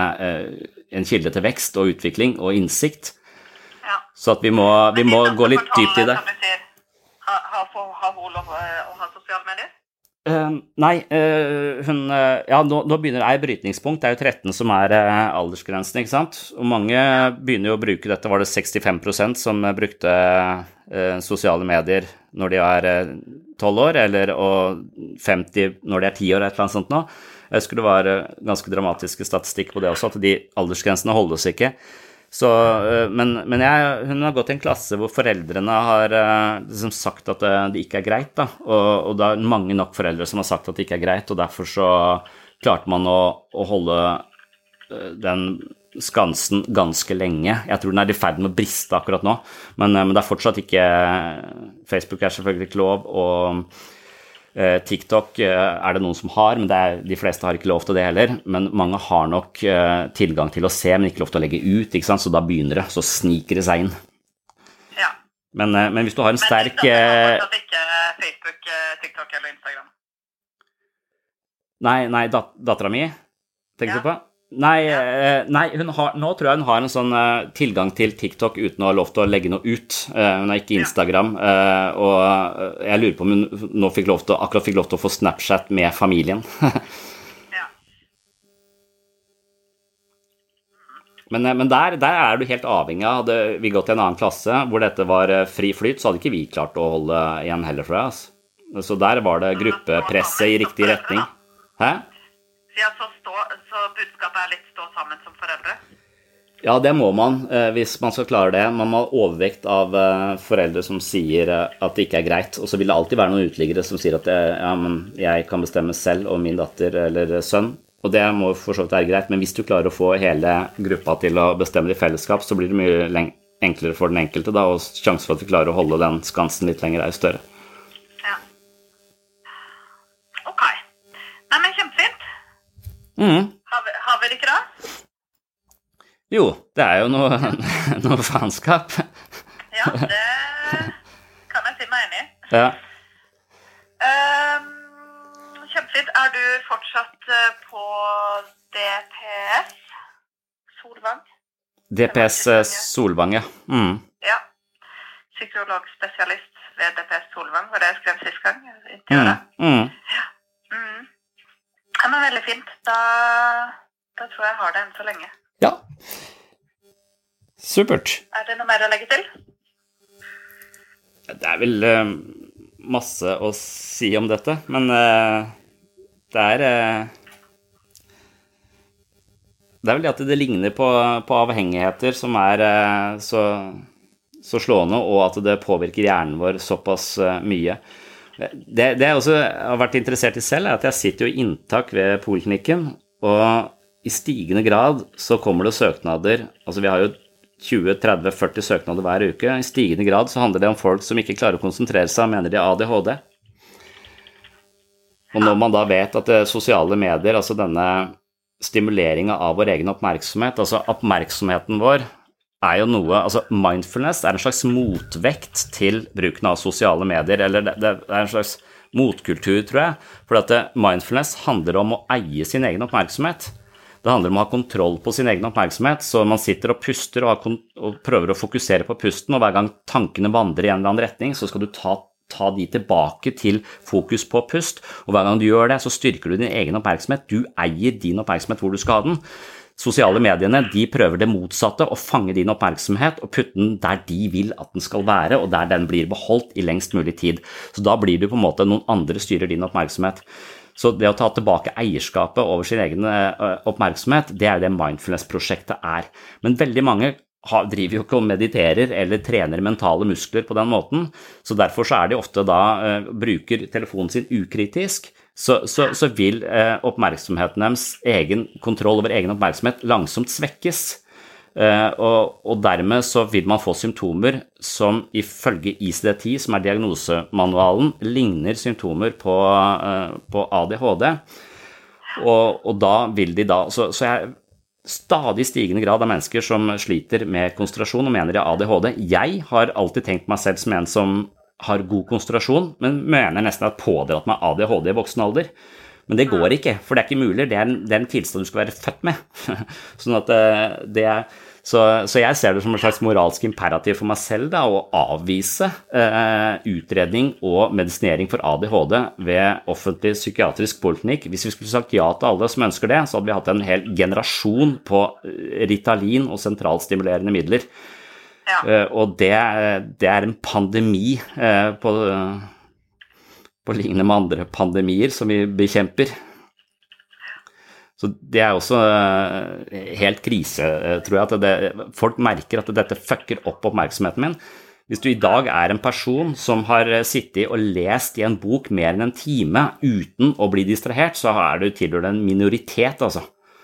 en kilde til vekst og utvikling og innsikt. Ja. Så at vi må, vi må gå litt dypt i det. Har, har, har hun lov å ha sosiale medier? Uh, nei, uh, hun, uh, ja, nå, nå begynner det, er brytningspunkt, det er jo tretten som er uh, aldersgrensen, ikke sant? Og mange begynner jo å bruke dette, var det sekstifem prosent som brukte uh, sosiale medier når de er uh, tolv år, eller og femti når de er ti år, et eller annet sånt nå. Jeg husker det var uh, ganske dramatiske statistikk på det også, at de aldersgrensene holdes ikke. Så, men, men jeg, hun har gått i en klasse hvor foreldrene har liksom sagt at det ikke er greit da, og, og det er mange nok foreldre som har sagt at det ikke er greit, og derfor så klarte man å, å holde den skansen ganske lenge. Jeg tror den er i ferd med å briste akkurat nå, men, men det er fortsatt ikke, Facebook er selvfølgelig ikke lov, og TikTok er det noen som har, men det er, de fleste har ikke lov til det heller, men mange har nok uh, tilgang til å se, men ikke lov til å legge ut, ikke sant? Så da begynner det, så sniker det seg inn. Ja. Men, uh, men hvis du har en sterk... Men det er fortsatt ikke Facebook, TikTok eller Instagram? Nei, nei, dat datteren min, tenker ja. Du på? Nei, ja. uh, nei hun har, nå tror jeg hun har en sånn uh, tilgang til TikTok uten å ha lov til å legge noe ut. Uh, hun har ikke Instagram, uh, og jeg lurer på om hun nå fikk lov til, akkurat fikk lov til å få Snapchat med familien. Ja. Men, men der, der er du helt avhengig av. Hadde vi gått i en annen klasse hvor dette var fri flyt, så hadde ikke vi klart å holde igjen heller, tror jeg. Altså. Så der var det gruppepresset i riktig retning. Hæ? Ja, så, stå, så budskapet er litt stå sammen som foreldre? Ja, det må man, hvis man skal klare det. Man må ha overvekt av foreldre som sier at det ikke er greit, og så vil det alltid være noen utliggere som sier at jeg, ja, men jeg kan bestemme selv og min datter eller sønn. Og det må for så vidt være greit, men hvis du klarer å få hele gruppa til å bestemme det i fellesskap, så blir det mye enklere for den enkelte da, og sjansen for at du klarer å holde den skansen litt lenger er større. Ja. Ok. Nei, men kjempefint. Mm. Har vi, har vi det ikke da? Jo, det er jo noe, noe faenskap. Ja, det kan jeg si meg enig i. Ja. Um, Kjempefint. Er du fortsatt på D P S Solvang? D P S Solvang, ja. Mm. Ja. Psykologspesialist ved D P S Solvang, var det jeg skrev sist gang. Mm. Mm. Ja. Mm. Ja, men veldig fint. Da, da tror jeg jeg har det enn så lenge. Ja. Supert. Er det noe mer å legge til? Det er vel uh, masse å si om dette, men uh, det er uh, det er vel det at det ligner på, på avhengigheter som er uh, så, så slående, og at det påvirker hjernen vår såpass uh, mye. Det, det jeg også har vært interessert i selv er at jeg sitter jo i inntak ved poliklinikken, og i stigende grad så kommer det søknader, altså vi har jo tjue, tretti, førti søknader hver uke. I stigende grad så handler det om folk som ikke klarer å konsentrere seg, mener de A D H D. Og når man da vet at det sosiale medier, altså denne stimuleringen av vår egen oppmerksomhet, altså oppmerksomheten vår er jo noe, altså mindfulness er en slags motvekt til bruken av sosiale medier, eller det, det er en slags motkultur, tror jeg, for at det, mindfulness handler om å eie sin egen oppmerksomhet. Det handler om å ha kontroll på sin egen oppmerksomhet, så man sitter og puster og, og prøver å fokusere på pusten, og hver gang tankene vandrer i en eller annen retning, så skal du ta, ta de tilbake til fokus på pust, og hver gang du gjør det, så styrker du din egen oppmerksomhet. Du eier din oppmerksomhet hvor du skal ha den. Sosiale mediene, de prøver det motsatte, å fange din oppmerksomhet og putte den der de vil at den skal være, og der den blir beholdt i lengst mulig tid. Så da blir det på en måte noen andre styrer din oppmerksomhet. Så det å ta tilbake eierskapet over sin egen oppmerksomhet, det er det mindfulness-prosjektet er. Men veldig mange har, driver jo ikke og mediterer eller trener mentale muskler på den måten, så derfor så er de ofte da, uh, bruker telefonen sin ukritisk, så, så, så vil uh, oppmerksomheten deres, egen kontroll over egen oppmerksomhet, langsomt svekkes. Uh, og, og dermed så vil man få symptomer som ifølge I C D ti, som er diagnosemanualen, ligner symptomer på, uh, på A D H D. Og, og da vil de da, så, så jeg stadig stigende grad av mennesker som sliter med konsentrasjon og mener de har A D H D. Jeg har alltid tenkt meg selv som en som har god konsentrasjon, men mener nesten at pådratt meg A D H D i voksen alder. Men det går ikke, for det er ikke mulig. Det er en, det er en tilstand du skal være født med. Sånn at det er, så, så jeg ser det som en slags moralsk imperativ for meg selv da, å avvise eh, utredning og medisinering for A D H D ved offentlig psykiatrisk poliklinikk. Hvis vi skulle sagt ja til alle som ønsker det, så hadde vi hatt en hel generasjon på Ritalin og sentralstimulerende midler. Ja. Eh, og det, det er en pandemi eh, på på lignende med andre pandemier som vi bekjemper. Så det er også helt krise, tror jeg, at det, folk merker at dette fucker opp oppmerksomheten min. Hvis du i dag er en person som har sittet og lest i en bok mer enn en time uten å bli distrahert, så er du tilhørt en minoritet, altså.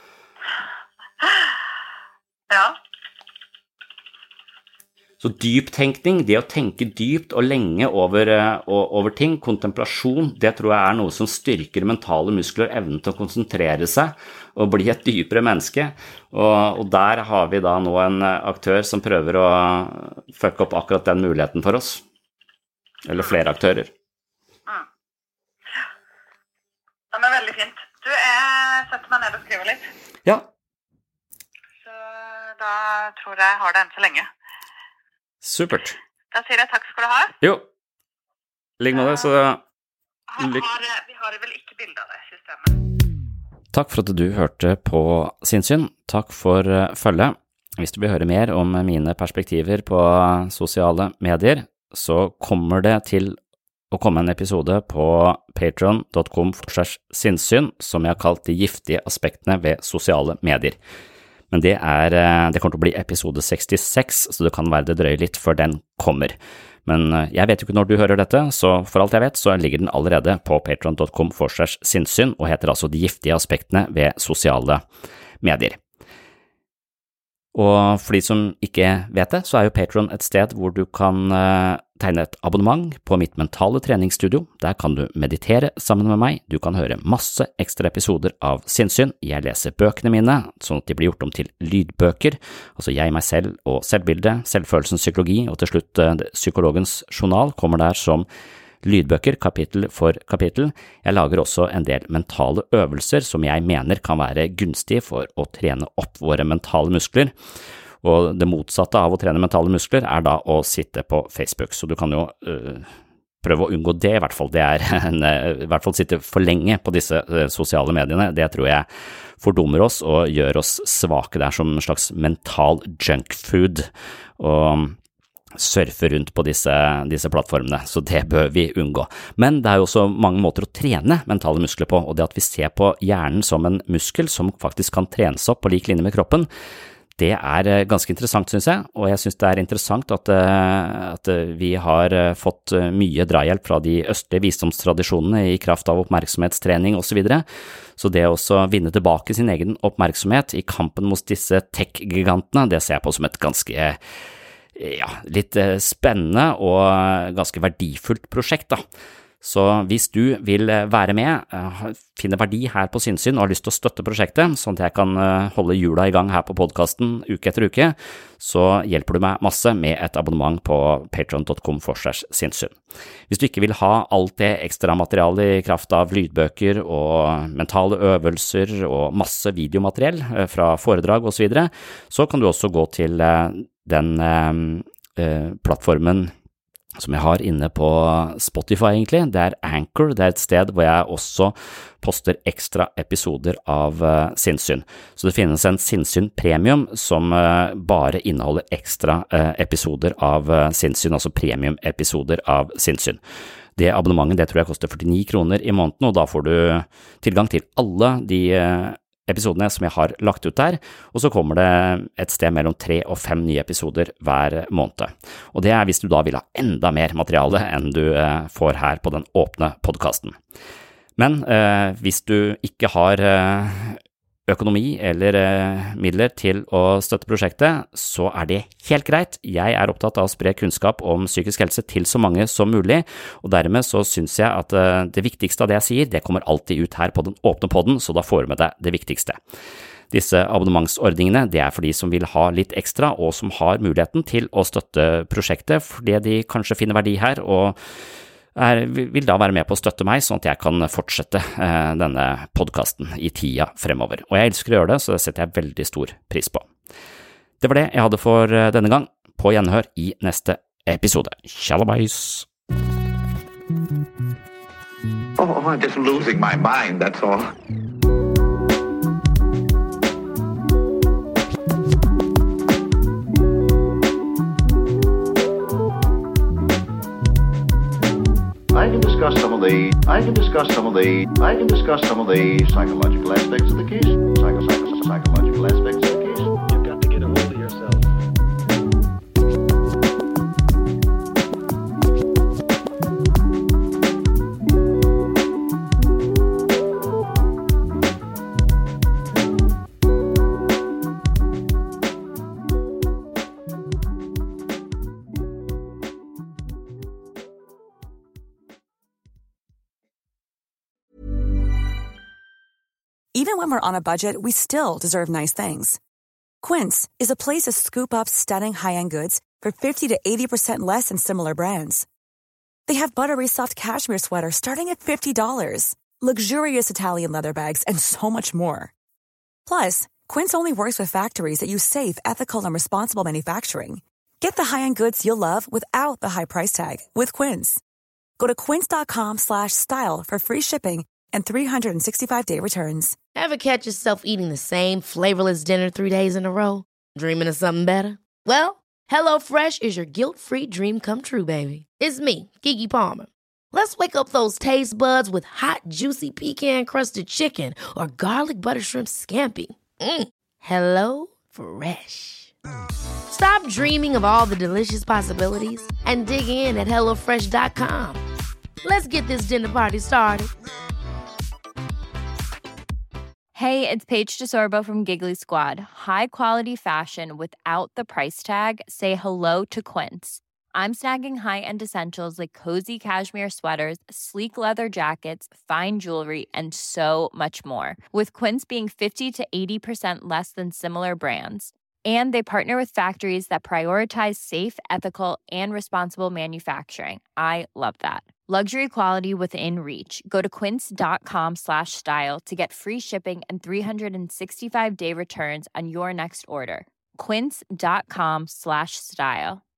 Ja. Så dyptenkning, det å tenke dypt og lenge over, over ting, kontemplasjon, det tror jeg er noe som styrker mentale muskler, evnen til å konsentrere seg og bli et dypere menneske. Og, og der har vi da nå en aktør som prøver å fucke opp akkurat den muligheten for oss. Eller flere aktører. Mm. Det er veldig fint. Du, jeg setter meg ned og skriver litt. Ja. Så da tror jeg jeg har det enn så lenge. Supert. Da sier jeg takk skal du ha. Jo, ligg med det, så... Han har, vi har vel ikke bilde av det i systemet. Takk for at du hørte på Sinnssyn. Takk for følget. hvis du vil høre mer om mine perspektiver på sosiale medier, så kommer det til å komme en episode på patreon dot com slash sinnssyn som jeg har kalt de giftige aspektene ved sosiale medier. Men det er, det kommer til å bli episode sekstiseks, så det kan være det drøye litt før den kommer. Men jeg vet jo ikke når du hører dette, så for alt jeg vet så ligger den allerede på patreon dot com slash sinnssyn og heter altså de giftige aspektene ved sosiale medier. Og for de som ikke vet det, så er jo Patreon et sted hvor du kan uh, tegne et abonnement på mitt mentale treningsstudio. Der kan du meditere sammen med meg, du kan høre masse ekstra episoder av sinnssyn, jeg leser bøkene mine, sånn at de blir gjort om til lydbøker, altså jeg, meg selv og selvbilde, selvfølelsens psykologi, og til slutt uh, psykologens journal kommer der som lydbøker, kapittel for kapittel. Jeg lager også en del mentale øvelser som jeg mener kan være gunstige for å trene opp våre mentale muskler, og det motsatte av å trene mentale muskler er da å sitte på Facebook, så du kan jo uh, prøve å unngå det i hvert fall. Det er en, uh, i hvert fall sitte for lenge på disse uh, sosiale mediene, det tror jeg fordummer oss og gjør oss svake. Det er som en slags mental junkfood, og surfe rundt på disse, disse plattformene, så det bør vi unngå. Men det er jo også mange måter å trene mentale muskler på, og det at vi ser på hjernen som en muskel som faktisk kan trenes opp på lik linje med kroppen, det er ganske interessant, synes jeg, og jeg synes det er interessant at, at vi har fått mye drahjelp fra de østlige visdomstradisjonene i kraft av oppmerksomhetstrening og så videre, så det å også vinne tilbake sin egen oppmerksomhet i kampen mot disse tech-gigantene, det ser jeg på som et ganske ja, litt spennende og ganske verdifullt prosjekt da. Så hvis du vil være med, finne verdi her på sinnssyn og har lyst til å støtte prosjektet, sånn at jeg kan holde hjula i gang her på podcasten uke etter uke, så hjelper du meg masse med et abonnement på patreon dot com slash sinnssyn. Hvis du ikke vil ha alt det ekstra materiale i kraft av lydbøker og mentale øvelser og masse videomateriell fra foredrag og så videre, så kan du også gå til den eh, plattformen som jeg har inne på Spotify egentlig. Det er Anchor, det er et sted hvor jeg også poster ekstra episoder av uh, sinnssyn. Så det finnes en sinnssyn premium som uh, bare inneholder ekstra uh, episoder av uh, sinnssyn, altså premium episoder av sinnssyn. Det abonnementet, det tror jeg koster førtini kroner i måneden, og da får du tilgang til alle de uh, episodene som jeg har lagt ut der, og så kommer det et sted mellom tre og fem nye episoder hver måned. Og det er hvis du da vil ha enda mer materiale enn du eh, får her på den åpne podcasten. Men eh, hvis du ikke har eh, økonomi eller eh, midler til å støtte prosjektet, så er det helt greit. Jeg er opptatt av å spre kunnskap om psykisk helse til så mange som mulig, og dermed så synes jeg at eh, det viktigste av det jeg sier, det kommer alltid ut her på den åpne podden, så da får du med deg det viktigste. Disse abonnementsordningene, det er for de som vil ha litt ekstra, og som har muligheten til å støtte prosjektet, fordi de kanskje finner verdi her, og Er, vil da være med på å støtte meg, sånn at jeg kan fortsette eh, denne podcasten i tida fremover. Og jeg elsker å gjøre det, så det setter jeg veldig stor pris på. Det var det jeg hadde for denne gang. På gjenhør i neste episode. Tjallabais! Oh, I'm just losing my mind, that's all. I can discuss some of the I can discuss some of the I can discuss some of the psychological aspects of the case. Psycho, psycho, psychological aspects of the case. You've got to get a hold of yourself. Even when we're on a budget, we still deserve nice things. Quince is a place to scoop up stunning high-end goods for fifty to eighty percent less than similar brands. They have buttery soft cashmere sweaters starting at fifty dollars, luxurious Italian leather bags, and so much more. Plus, Quince only works with factories that use safe, ethical, and responsible manufacturing. Get the high-end goods you'll love without the high price tag with Quince. Go to quince.com slash style for free shipping and three sixty-five day returns. Ever catch yourself eating the same flavorless dinner three days in a row? Dreaming of something better? Well, HelloFresh is your guilt-free dream come true, baby. It's me, Keke Palmer. Let's wake up those taste buds with hot, juicy pecan-crusted chicken or garlic butter shrimp scampi. Mm. Hello Fresh. Stop dreaming of all the delicious possibilities and dig in at hello fresh dot com. Let's get this dinner party started. Hey, it's Paige DeSorbo from Giggly Squad. High quality fashion without the price tag. Say hello to Quince. I'm snagging high-end essentials like cozy cashmere sweaters, sleek leather jackets, fine jewelry, and so much more. With Quince being fifty to eighty percent less than similar brands. And they partner with factories that prioritize safe, ethical, and responsible manufacturing. I love that. Luxury quality within reach. Go to quince.com slash style to get free shipping and three sixty-five day returns on your next order. Quince.com slash style.